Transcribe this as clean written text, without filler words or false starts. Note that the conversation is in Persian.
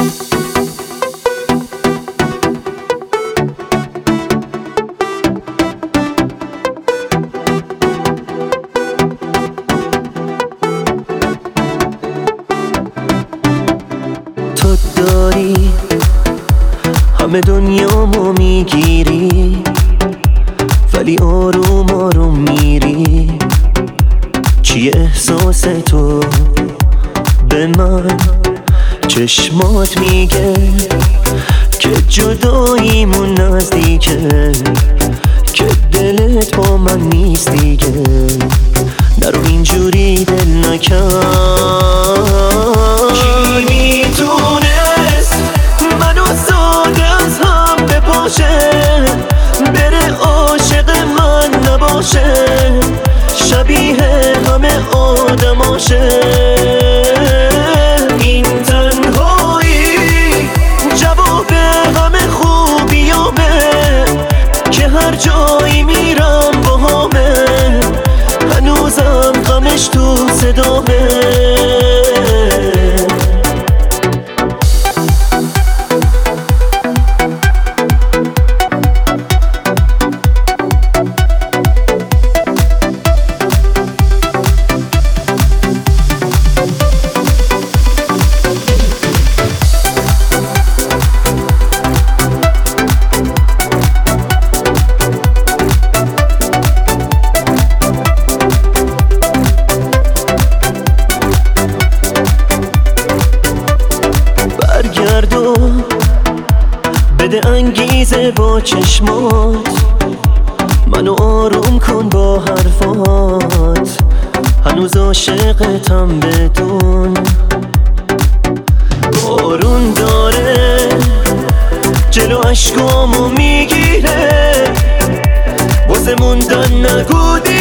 تو داری همه دنیامو میگیری، ولی آروم آروم میری. چیه احساس تو به من؟ چشمات میگه که جداییمون نزدیکه، که دلت با من نیست دیگه. نرو اینجوری دل نکن. کی میتونست منو ساده از هم بپاشه، بره عاشق من نباشه، شبیه همه آدماشه. این تنهایی جواب همه خوبیامه، که هر جایی میرم باهامه، هنوزم غمش تو صدامه. بده انگیزه با چشمات، منو آروم کن با حرفات. هنوز عاشقتم بدون. بارون داره جلو اشکامو میگیره، واسه موندن نگو